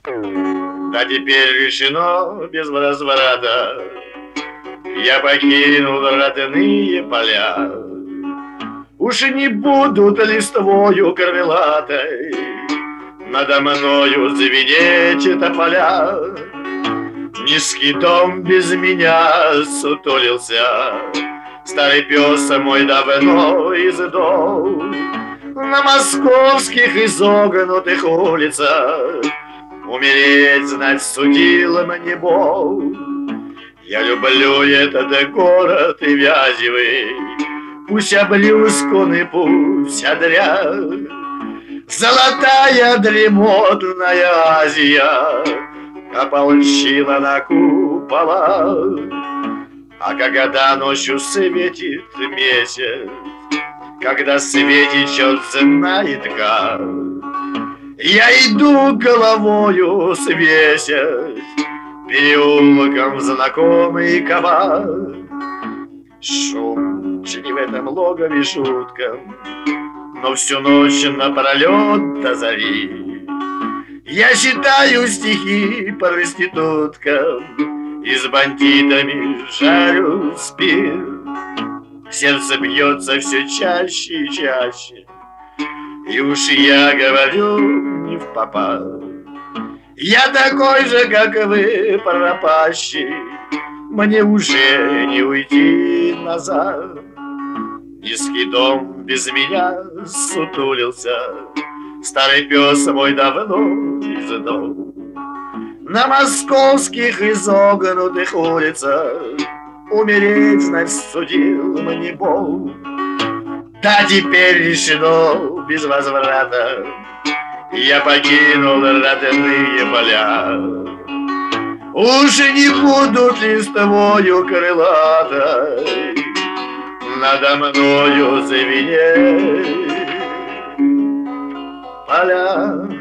Да теперь решено без возврата. Я покинул родные поля. Уж не будут листвою крылатой надо мною звенеть тополя. Низкий дом без меня сутулился, старый пес мой давно издох. На московских изогнутых улицах умереть, знать, судил мне Бог. Я люблю этот город и вязевый, пусть облюскан и пусть одряд. Золотая дремотная Азия ополчила на купола. А когда ночью светит месяц, когда светит черт знает как, я иду головою свесясь переулком в знакомый кабак. Шум не в этом логове шутка, но всю ночь напролет до зари я читаю стихи проституткам и с бандитами жарю спирт. Сердце бьется все чаще и чаще, и уж я говорю не впопад. Я такой же, как вы, пропащий, мне уже не уйти назад. Низкий дом без меня сутулился, старый пес мой давно издох. На московских изогнутых улицах умереть, знать, судил мне Бог. Да теперь решено без возврата, я покинул родные поля. Уже не будут листвою крылатой надо мною звенеть поля.